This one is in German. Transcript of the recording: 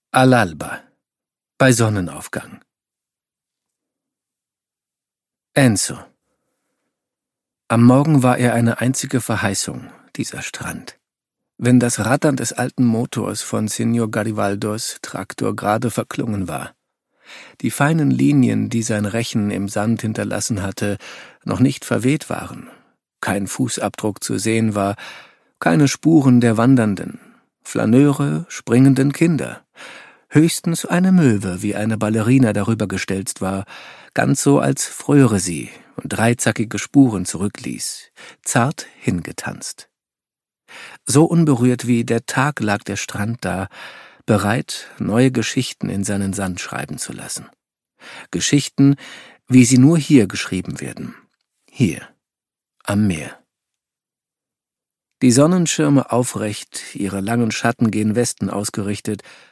All'alba, bei Sonnenaufgang. Enzo. Am Morgen war er eine einzige Verheißung, dieser Strand. Wenn das Rattern des alten Motors von Signor Garibaldos Traktor gerade verklungen war, die feinen Linien, die sein Rechen im Sand hinterlassen hatte, noch nicht verweht waren, kein Fußabdruck zu sehen war, keine Spuren der Wandernden, Flaneure, springenden Kinder, höchstens eine Möwe, wie eine Ballerina darüber gestelzt war, ganz so, als fröre sie und dreizackige Spuren zurückließ, zart hingetanzt. So unberührt wie der Tag lag der Strand da, bereit, neue Geschichten in seinen Sand schreiben zu lassen. Geschichten, wie sie nur hier geschrieben werden. Hier, am Meer. Die Sonnenschirme aufrecht, ihre langen Schatten gen Westen ausgerichtet,